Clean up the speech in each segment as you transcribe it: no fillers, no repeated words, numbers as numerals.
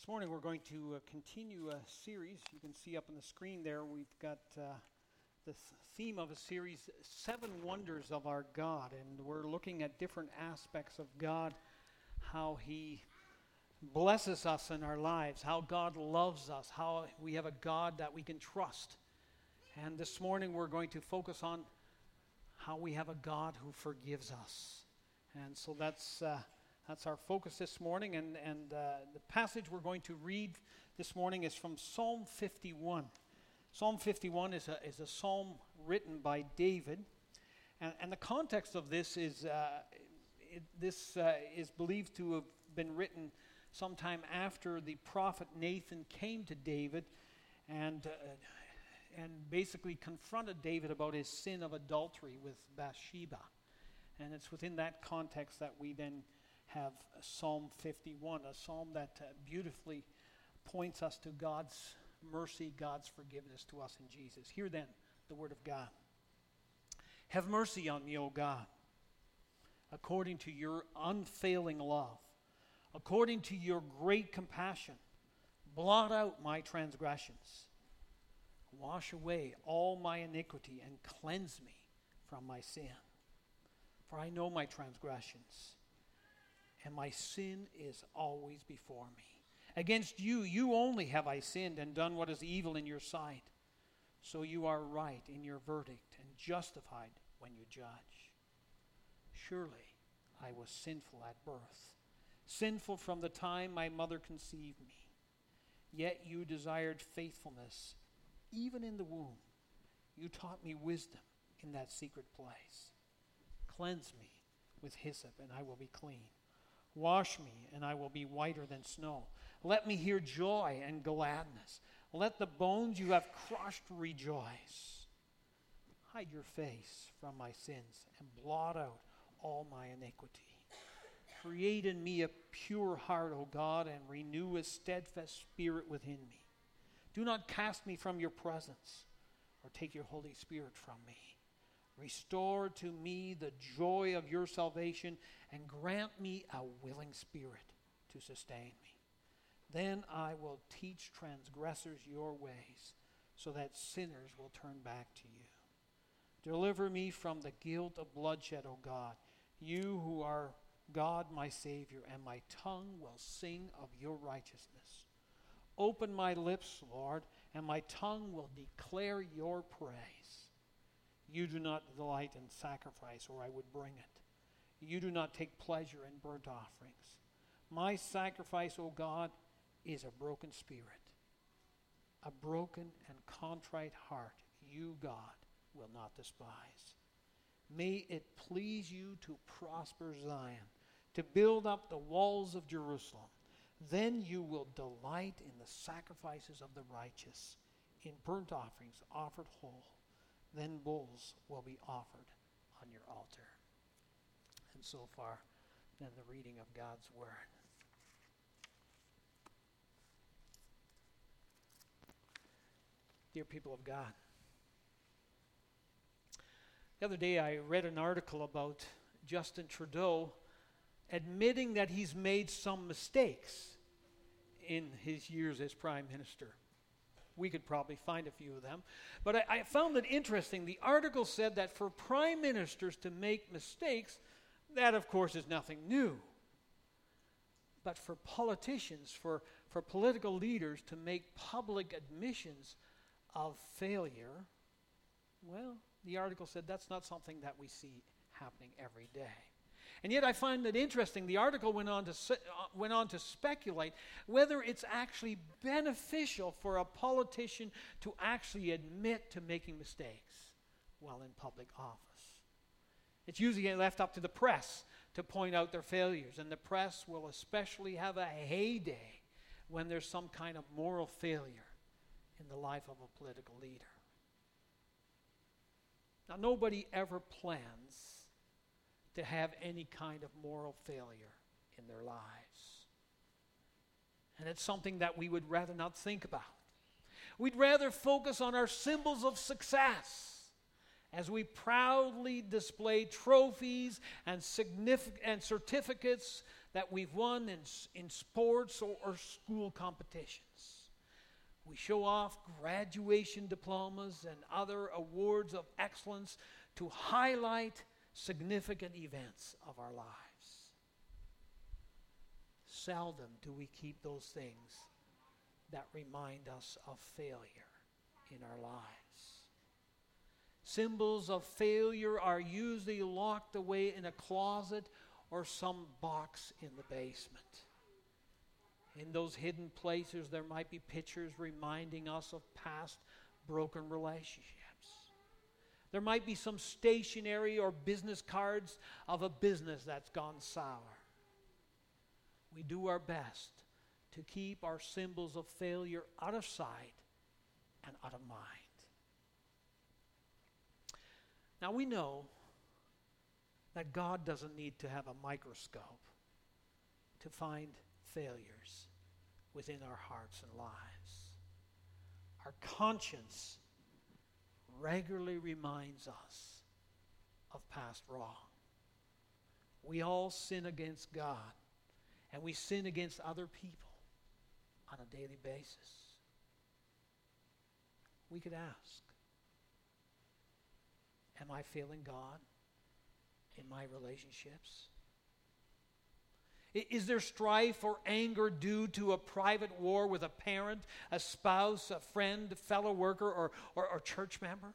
This morning we're going to continue a series. You can see up on the screen there, we've got the theme of a series, 7 Wonders of Our God. And we're looking at different aspects of God, how He blesses us in our lives, how God loves us, how we have a God that we can trust. And this morning we're going to focus on how we have a God who forgives us. And so that's our focus this morning, and the passage we're going to read this morning is from Psalm 51. Psalm 51 is a psalm written by David, and the context of this is is believed to have been written sometime after the prophet Nathan came to David and basically confronted David about his sin of adultery with Bathsheba. And it's within that context that we then have Psalm 51, a psalm that beautifully points us to God's mercy, God's forgiveness to us in Jesus. Hear then the word of God. Have mercy on me, O God, according to your unfailing love, according to your great compassion. Blot out my transgressions. Wash away all my iniquity and cleanse me from my sin. For I know my transgressions, and my sin is always before me. Against you, you only have I sinned and done what is evil in your sight. So you are right in your verdict and justified when you judge. Surely I was sinful at birth, sinful from the time my mother conceived me. Yet you desired faithfulness even in the womb. You taught me wisdom in that secret place. Cleanse me with hyssop, and I will be clean. Wash me, and I will be whiter than snow. Let me hear joy and gladness. Let the bones you have crushed rejoice. Hide your face from my sins and blot out all my iniquity. Create in me a pure heart, O God, and renew a steadfast spirit within me. Do not cast me from your presence or take your Holy Spirit from me. Restore to me the joy of your salvation and grant me a willing spirit to sustain me. Then I will teach transgressors your ways so that sinners will turn back to you. Deliver me from the guilt of bloodshed, O God, you who are God my Savior, and my tongue will sing of your righteousness. Open my lips, Lord, and my tongue will declare your praise. You do not delight in sacrifice, or I would bring it. You do not take pleasure in burnt offerings. My sacrifice, O God, is a broken spirit. A broken and contrite heart, you, God, will not despise. May it please you to prosper Zion, to build up the walls of Jerusalem. Then you will delight in the sacrifices of the righteous, in burnt offerings offered whole. Then bulls will be offered on your altar. And so far, then the reading of God's word. Dear people of God, the other day I read an article about Justin Trudeau admitting that he's made some mistakes in his years as Prime Minister. We could probably find a few of them. But I found it interesting. The article said that for prime ministers to make mistakes, that of course is nothing new. But for politicians, for political leaders to make public admissions of failure, well, the article said that's not something that we see happening every day. And yet I find it interesting. The article went on to speculate whether it's actually beneficial for a politician to actually admit to making mistakes while in public office. It's usually left up to the press to point out their failures, and the press will especially have a heyday when there's some kind of moral failure in the life of a political leader. Now, nobody ever plans to have any kind of moral failure in their lives. And it's something that we would rather not think about. We'd rather focus on our symbols of success as we proudly display trophies and certificates that we've won in sports or school competitions. We show off graduation diplomas and other awards of excellence to highlight significant events of our lives. Seldom do we keep those things that remind us of failure in our lives. Symbols of failure are usually locked away in a closet or some box in the basement. In those hidden places, there might be pictures reminding us of past broken relationships. There might be some stationery or business cards of a business that's gone sour. We do our best to keep our symbols of failure out of sight and out of mind. Now we know that God doesn't need to have a microscope to find failures within our hearts and lives. Our conscience regularly reminds us of past wrong. We all sin against God, and we sin against other people on a daily basis. We could ask, am I failing God in my relationships? Is there strife or anger due to a private war with a parent, a spouse, a friend, a fellow worker, or church member?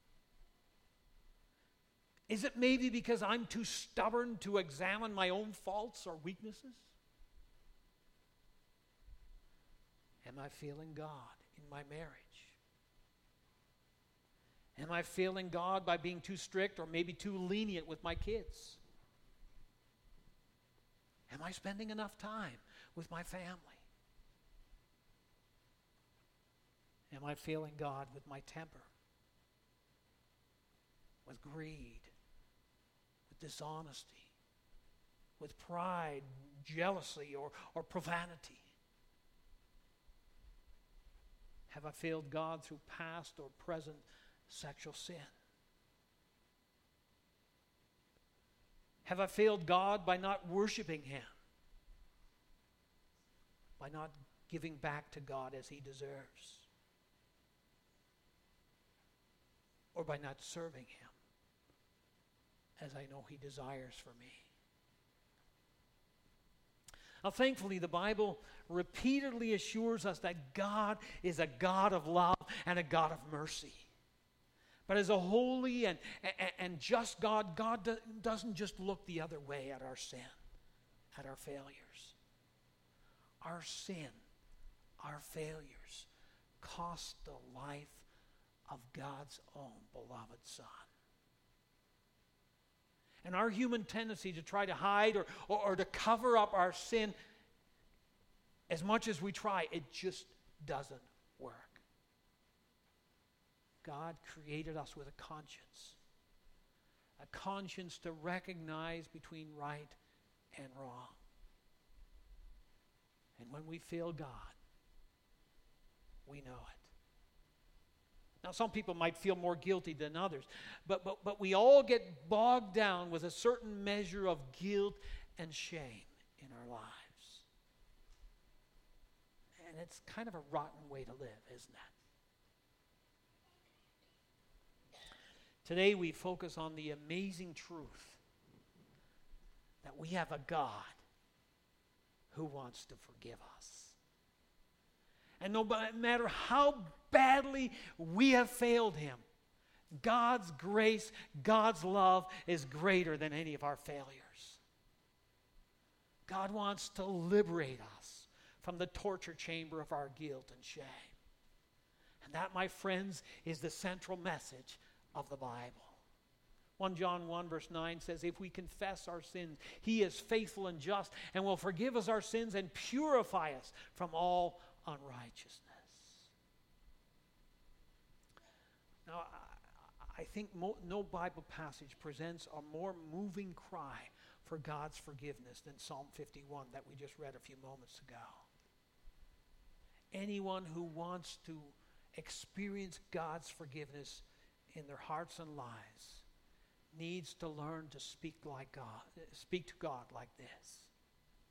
Is it maybe because I'm too stubborn to examine my own faults or weaknesses? Am I failing God in my marriage? Am I failing God by being too strict or maybe too lenient with my kids? Am I spending enough time with my family? Am I failing God with my temper, with greed, with dishonesty, with pride, jealousy, or profanity? Have I failed God through past or present sexual sin? Have I failed God by not worshiping Him? By not giving back to God as He deserves? Or by not serving Him as I know He desires for me? Now, thankfully, the Bible repeatedly assures us that God is a God of love and a God of mercy. But as a holy and just God, God doesn't just look the other way at our sin, at our failures. Our sin, our failures, cost the life of God's own beloved Son. And our human tendency to try to hide or to cover up our sin, as much as we try, it just doesn't work. God created us with a conscience to recognize between right and wrong. And when we fail God, we know it. Now, some people might feel more guilty than others, but we all get bogged down with a certain measure of guilt and shame in our lives. And it's kind of a rotten way to live, isn't it? Today we focus on the amazing truth that we have a God who wants to forgive us. And no matter how badly we have failed Him, God's grace, God's love is greater than any of our failures. God wants to liberate us from the torture chamber of our guilt and shame. And that, my friends, is the central message of the Bible. 1 John 1 verse 9 says, if we confess our sins, He is faithful and just and will forgive us our sins and purify us from all unrighteousness. Now, I think no Bible passage presents a more moving cry for God's forgiveness than Psalm 51 that we just read a few moments ago. Anyone who wants to experience God's forgiveness in their hearts and lives needs to learn to speak to God like this.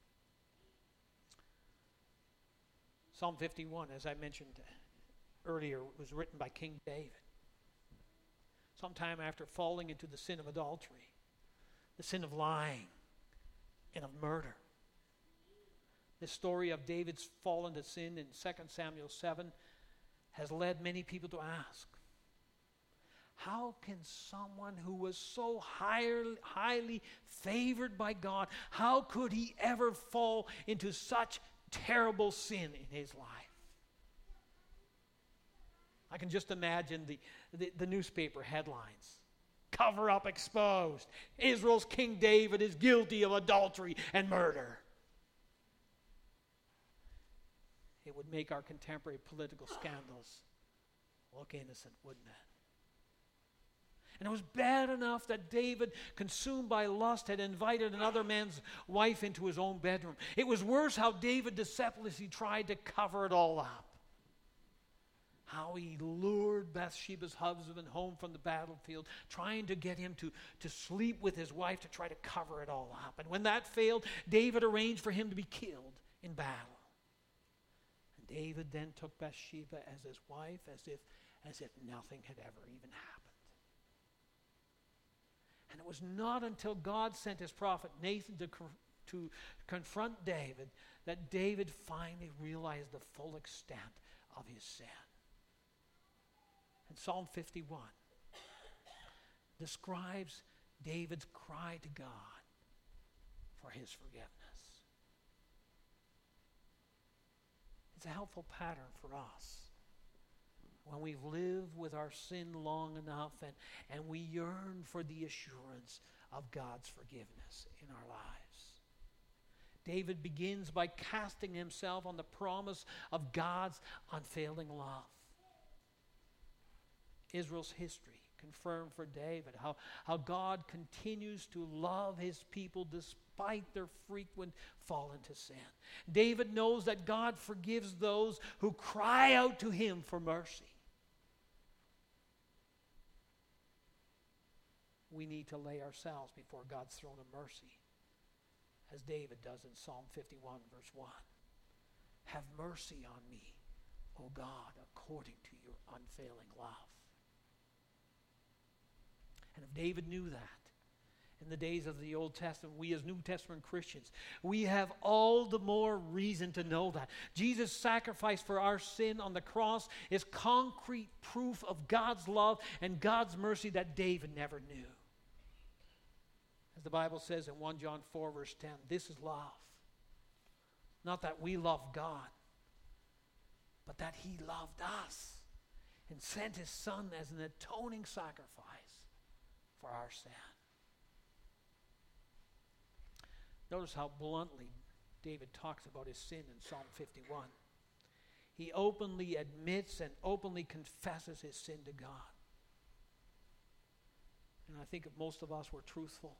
Psalm 51, as I mentioned earlier, was written by King David. Sometime after falling into the sin of adultery, the sin of lying, and of murder. The story of David's fall into sin in 2 Samuel 7 has led many people to ask, how can someone who was so highly favored by God, how could he ever fall into such terrible sin in his life? I can just imagine the newspaper headlines. Cover up exposed. Israel's King David is guilty of adultery and murder. It would make our contemporary political scandals look innocent, wouldn't it? And it was bad enough that David, consumed by lust, had invited another man's wife into his own bedroom. It was worse how David deceptively tried to cover it all up. How he lured Bathsheba's husband home from the battlefield, trying to get him to sleep with his wife to try to cover it all up. And when that failed, David arranged for him to be killed in battle. And David then took Bathsheba as his wife, as if nothing had ever even happened. And it was not until God sent his prophet Nathan to confront David that David finally realized the full extent of his sin. And Psalm 51 describes David's cry to God for his forgiveness. It's a helpful pattern for us. When we've lived with our sin long enough and we yearn for the assurance of God's forgiveness in our lives. David begins by casting himself on the promise of God's unfailing love. Israel's history confirmed for David how God continues to love his people despite their frequent fall into sin. David knows that God forgives those who cry out to him for mercy. We need to lay ourselves before God's throne of mercy, as David does in Psalm 51, verse 1. Have mercy on me, O God, according to your unfailing love. And if David knew that in the days of the Old Testament, we as New Testament Christians, we have all the more reason to know that. Jesus' sacrifice for our sin on the cross is concrete proof of God's love and God's mercy that David never knew. As the Bible says in 1 John 4, verse 10, this is love. Not that we love God, but that he loved us and sent his Son as an atoning sacrifice for our sin. Notice how bluntly David talks about his sin in Psalm 51. He openly admits and openly confesses his sin to God. And I think if most of us were truthful,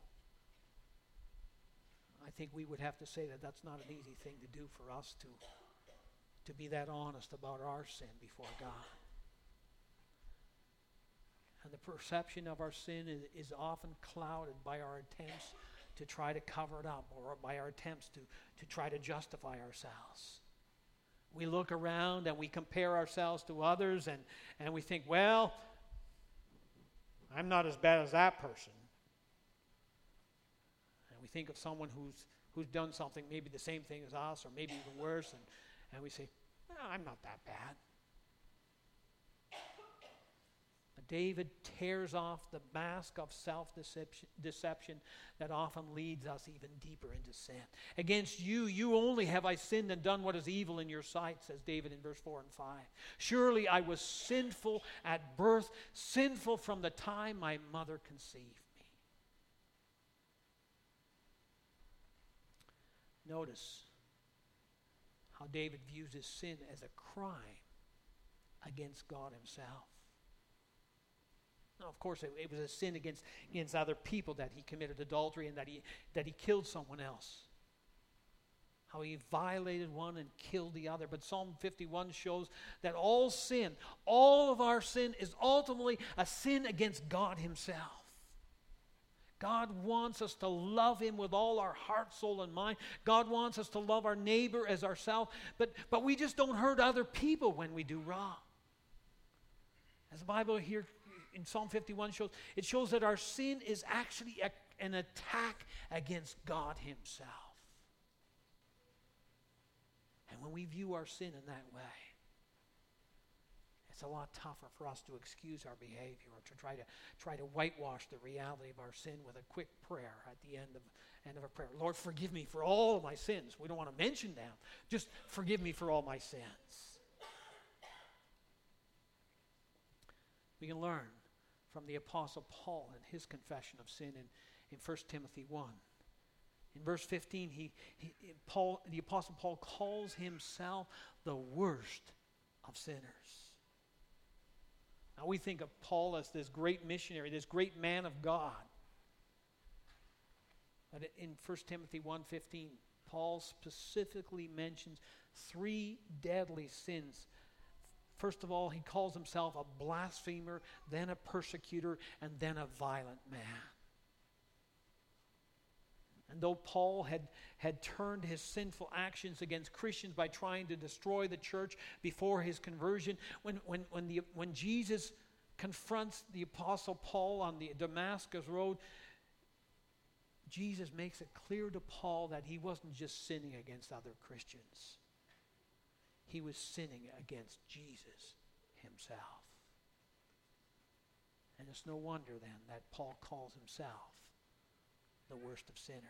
I think we would have to say that that's not an easy thing to do for us to be that honest about our sin before God. And the perception of our sin is often clouded by our attempts to try to cover it up, or by our attempts to try to justify ourselves. We look around and we compare ourselves to others and we think, well, I'm not as bad as that person. And we think of someone who's done something, maybe the same thing as us, or maybe even worse, and we say, well, I'm not that bad. But David tears off the mask of self-deception that often leads us even deeper into sin. Against you only have I sinned and done what is evil in your sight, says David in verse 4 and 5. Surely I was sinful at birth, sinful from the time my mother conceived me. Notice how David views his sin as a crime against God himself. Now, of course, it was a sin against other people that he committed adultery and that he killed someone else. How he violated one and killed the other. But Psalm 51 shows that all sin, all of our sin, is ultimately a sin against God himself. God wants us to love Him with all our heart, soul, and mind. God wants us to love our neighbor as ourselves. But we just don't hurt other people when we do wrong. As the Bible here in Psalm 51 shows, it shows that our sin is actually an attack against God Himself. And when we view our sin in that way, it's a lot tougher for us to excuse our behavior or to try to whitewash the reality of our sin with a quick prayer at the end of a prayer. Lord, forgive me for all of my sins. We don't want to mention them. Just forgive me for all my sins. We can learn from the Apostle Paul and his confession of sin in 1 Timothy 1. In verse 15, the Apostle Paul calls himself the worst of sinners. Now we think of Paul as this great missionary, this great man of God. But in 1 Timothy 1:15, Paul specifically mentions 3 deadly sins. First of all, he calls himself a blasphemer, then a persecutor, and then a violent man. And though Paul had turned his sinful actions against Christians by trying to destroy the church before his conversion, when Jesus confronts the Apostle Paul on the Damascus road, Jesus makes it clear to Paul that he wasn't just sinning against other Christians. He was sinning against Jesus Himself. And it's no wonder then that Paul calls himself the worst of sinners.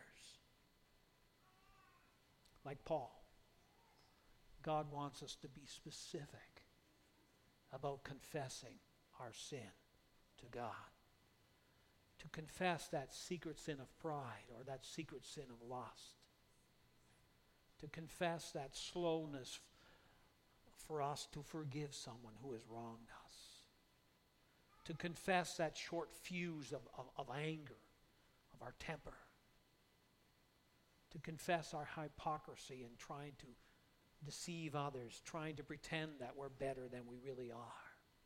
Like Paul, God wants us to be specific about confessing our sin to God. To confess that secret sin of pride or that secret sin of lust. To confess that slowness for us to forgive someone who has wronged us. To confess that short fuse of anger, of our temper. To confess our hypocrisy in trying to deceive others, trying to pretend that we're better than we really are.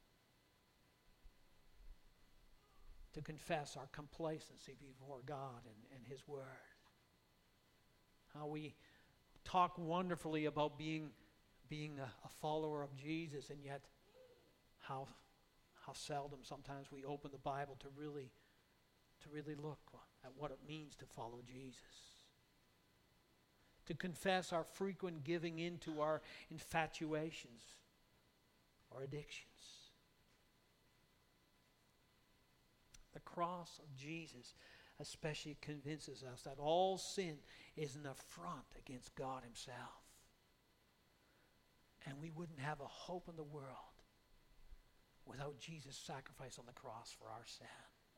To confess our complacency before God and His Word. How we talk wonderfully about being a follower of Jesus, and yet how seldom sometimes we open the Bible to really look at what it means to follow Jesus. To confess our frequent giving into our infatuations or addictions. The cross of Jesus especially convinces us that all sin is an affront against God Himself. And we wouldn't have a hope in the world without Jesus' sacrifice on the cross for our sin.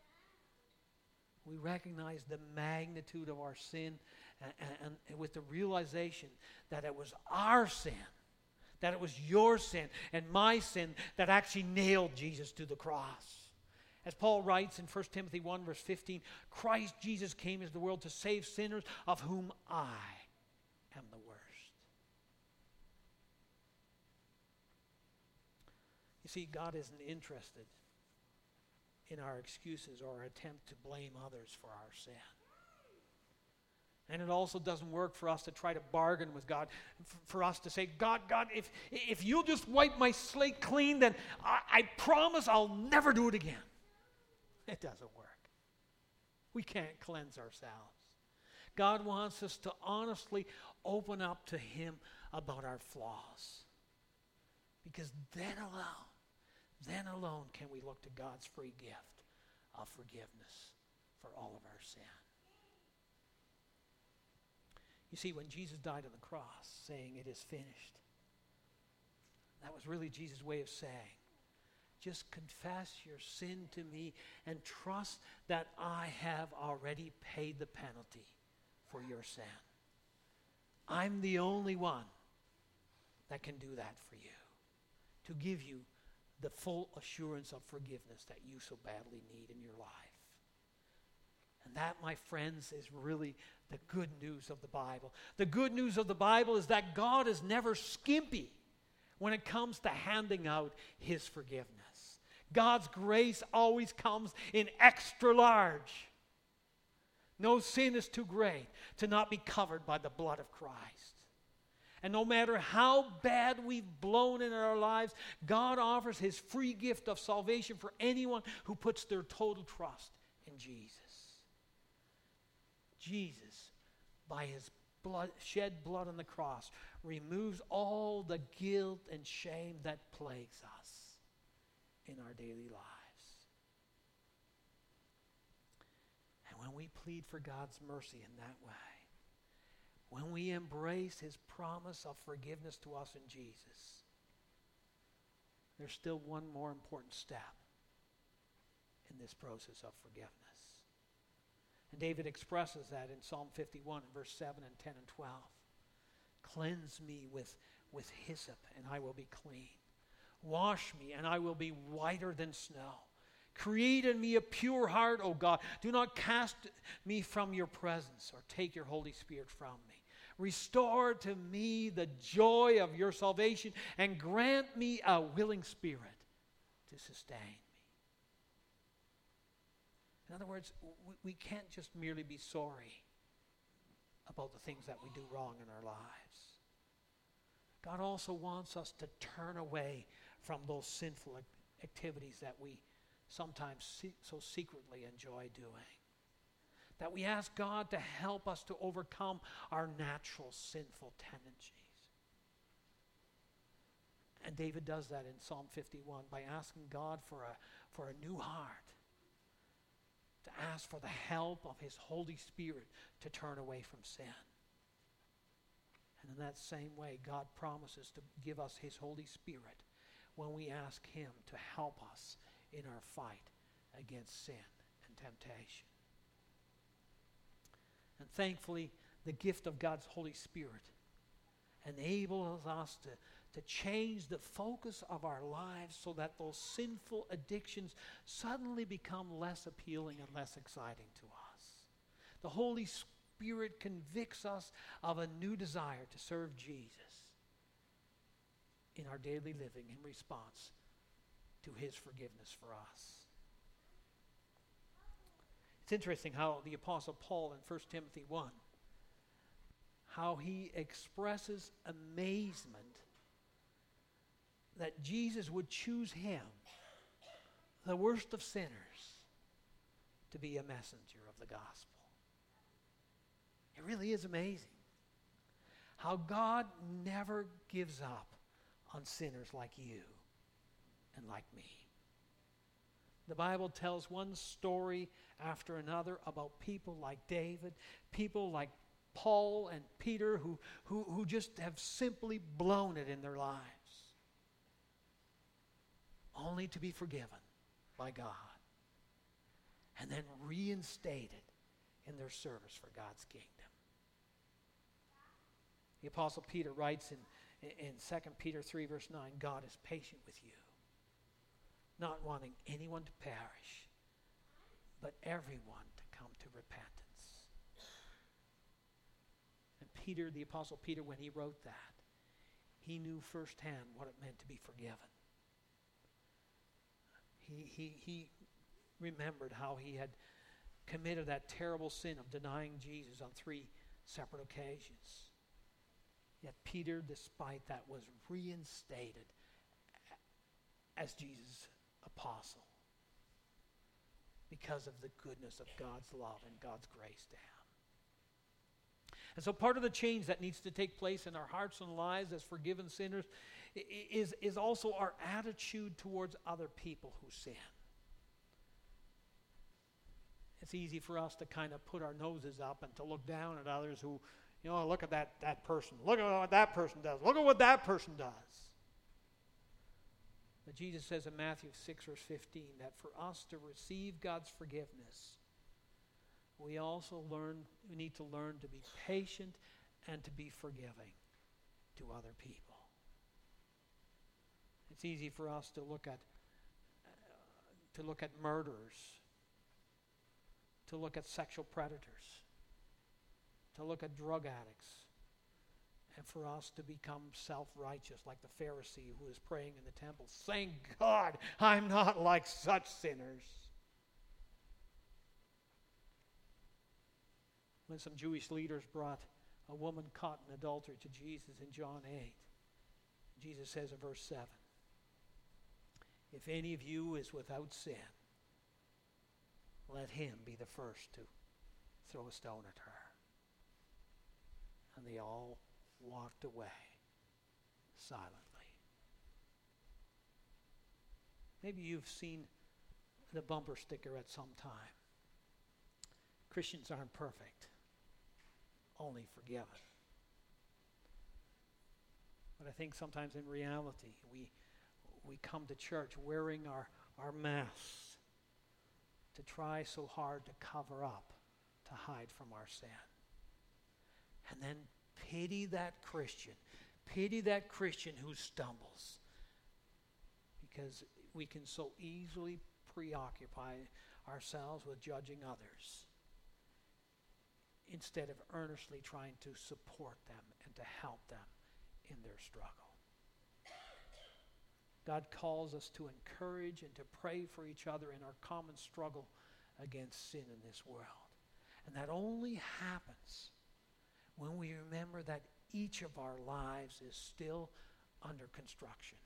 We recognize the magnitude of our sin and with the realization that it was our sin, that it was your sin and my sin that actually nailed Jesus to the cross. As Paul writes in 1 Timothy 1 verse 15, Christ Jesus came into the world to save sinners, of whom I am the worst. You see, God isn't interested in our excuses or our attempt to blame others for our sin. And it also doesn't work for us to try to bargain with God, for us to say, God, if you'll just wipe my slate clean, then I promise I'll never do it again. It doesn't work. We can't cleanse ourselves. God wants us to honestly open up to Him about our flaws. Because then alone can we look to God's free gift of forgiveness for all of our sin. You see, when Jesus died on the cross, saying, "It is finished," that was really Jesus' way of saying, just confess your sin to me and trust that I have already paid the penalty for your sin. I'm the only one that can do that for you, to give you the full assurance of forgiveness that you so badly need in your life. And that, my friends, is really the good news of the Bible. The good news of the Bible is that God is never skimpy when it comes to handing out His forgiveness. God's grace always comes in extra large. No sin is too great to not be covered by the blood of Christ. And no matter how bad we've blown in our lives, God offers His free gift of salvation for anyone who puts their total trust in Jesus. Jesus, by His shed blood on the cross, removes all the guilt and shame that plagues us in our daily lives. And when we plead for God's mercy in that way, when we embrace His promise of forgiveness to us in Jesus, there's still one more important step in this process of forgiveness. And David expresses that in Psalm 51 in verse 7 and 10 and 12. Cleanse me with hyssop, and I will be clean. Wash me, and I will be whiter than snow. Create in me a pure heart, O God. Do not cast me from your presence or take your Holy Spirit from me. Restore to me the joy of your salvation and grant me a willing spirit to sustain me. In other words, we can't just merely be sorry about the things that we do wrong in our lives. God also wants us to turn away from those sinful activities that we sometimes so secretly enjoy doing. That we ask God to help us to overcome our natural sinful tendencies. And David does that in Psalm 51 by asking God for a new heart. To ask for the help of His Holy Spirit to turn away from sin. And in that same way, God promises to give us His Holy Spirit when we ask Him to help us in our fight against sin and temptation. And thankfully, the gift of God's Holy Spirit enables us to change the focus of our lives so that those sinful addictions suddenly become less appealing and less exciting to us. The Holy Spirit convicts us of a new desire to serve Jesus in our daily living in response to His forgiveness for us. It's interesting how the Apostle Paul in 1 Timothy 1, how he expresses amazement that Jesus would choose him, the worst of sinners, to be a messenger of the gospel. It really is amazing how God never gives up on sinners like you and like me. The Bible tells one story after another about people like David, people like Paul and Peter who just have simply blown it in their lives, only to be forgiven by God and then reinstated in their service for God's kingdom. The Apostle Peter writes in 2 Peter 3 verse 9, God is patient with you, not wanting anyone to perish, but everyone to come to repentance. And Peter, the Apostle Peter, when he wrote that, he knew firsthand what it meant to be forgiven. He remembered how he had committed that terrible sin of denying Jesus on 3 separate occasions. Yet Peter, despite that, was reinstated as Jesus' apostle because of the goodness of God's love and God's grace to him. And so part of the change that needs to take place in our hearts and lives as forgiven sinners is also our attitude towards other people who sin. It's easy for us to kind of put our noses up and to look down at others who, look at that person. Look at what that person does. Look at what that person does. But Jesus says in Matthew 6 verse 15 that for us to receive God's forgiveness, we need to learn to be patient and to be forgiving to other people. It's easy for us to look at murderers, to look at sexual predators, to look at drug addicts, and for us to become self-righteous like the Pharisee who is praying in the temple. Thank God I'm not like such sinners. when some Jewish leaders brought a woman caught in adultery to Jesus in John 8. Jesus says in verse 7, if any of you is without sin, let him be the first to throw a stone at her. And they all walked away silently. Maybe you've seen the bumper sticker at some time. Christians aren't perfect, only forgiven. But I think sometimes in reality, we come to church wearing our masks to try so hard to cover up, to hide from our sin. And then pity that Christian who stumbles, because we can so easily preoccupy ourselves with judging others instead of earnestly trying to support them and to help them in their struggle. God calls us to encourage and to pray for each other in our common struggle against sin in this world. And that only happens when we remember that each of our lives is still under construction.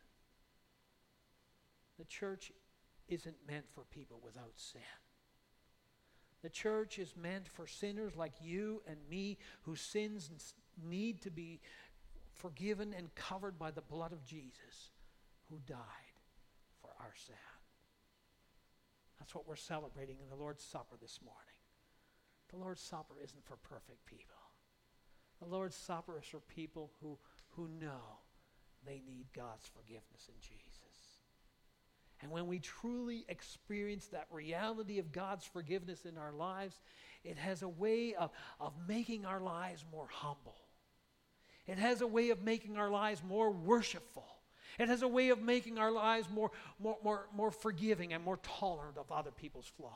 The church isn't meant for people without sin. The church is meant for sinners like you and me whose sins need to be forgiven and covered by the blood of Jesus who died for our sin. That's what we're celebrating in the Lord's Supper this morning. The Lord's Supper isn't for perfect people. The Lord's Supper is for people who know they need God's forgiveness in Jesus. And when we truly experience that reality of God's forgiveness in our lives, it has a way of making our lives more humble. It has a way of making our lives more worshipful. It has a way of making our lives more forgiving and more tolerant of other people's flaws.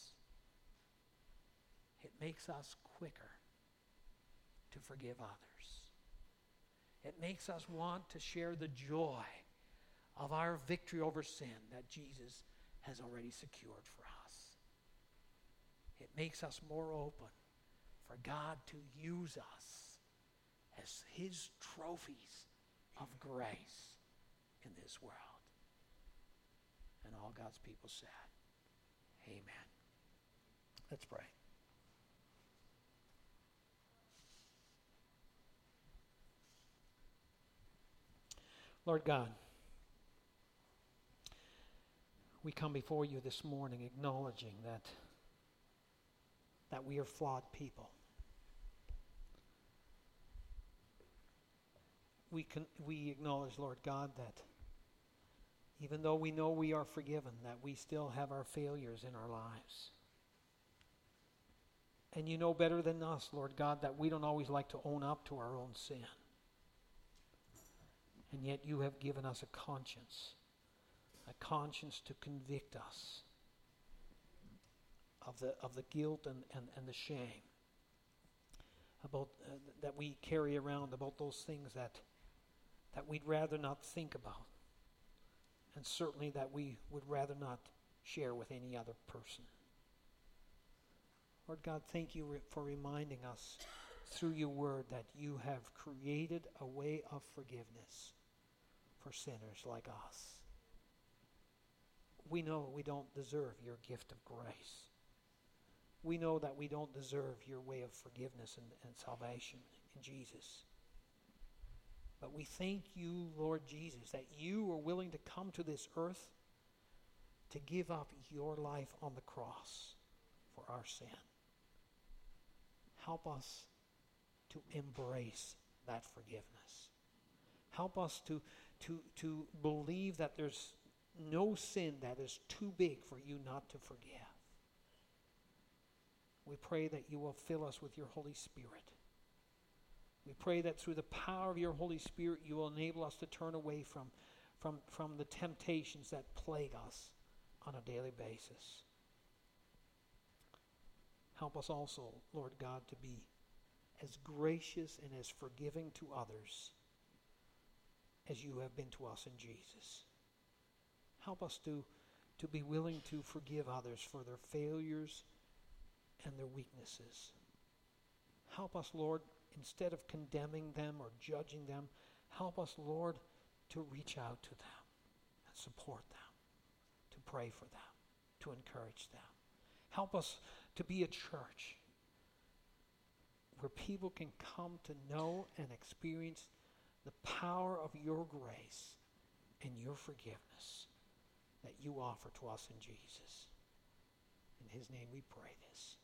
It makes us quicker to forgive others. It makes us want to share the joy of our victory over sin that Jesus has already secured for us. It makes us more open for God to use us as his trophies of grace in this world. And all God's people said, amen. Let's pray. Lord God, we come before you this morning acknowledging that we are flawed people. We acknowledge, Lord God, that even though we know we are forgiven, that we still have our failures in our lives. And you know better than us, Lord God, that we don't always like to own up to our own sin. And yet you have given us a conscience to convict us of the guilt and the shame about that we carry around, about those things that we'd rather not think about, and certainly that we would rather not share with any other person. Lord God, thank you for reminding us through your word that you have created a way of forgiveness for sinners like us. We know we don't deserve your gift of grace. We know that we don't deserve your way of forgiveness and salvation in Jesus. But we thank you, Lord Jesus, that you are willing to come to this earth to give up your life on the cross for our sin. Help us to embrace that forgiveness. Help us to believe that there's no sin that is too big for you not to forgive. We pray that you will fill us with your Holy Spirit. We pray that through the power of your Holy Spirit, you will enable us to turn away from the temptations that plague us on a daily basis. Help us also, Lord God, to be as gracious and as forgiving to others as you have been to us in Jesus. Help us to be willing to forgive others for their failures and their weaknesses. Help us, Lord, instead of condemning them or judging them, help us, Lord, to reach out to them and support them, to pray for them, to encourage them. Help us to be a church where people can come to know and experience the power of your grace and your forgiveness that you offer to us in Jesus. In his name we pray this.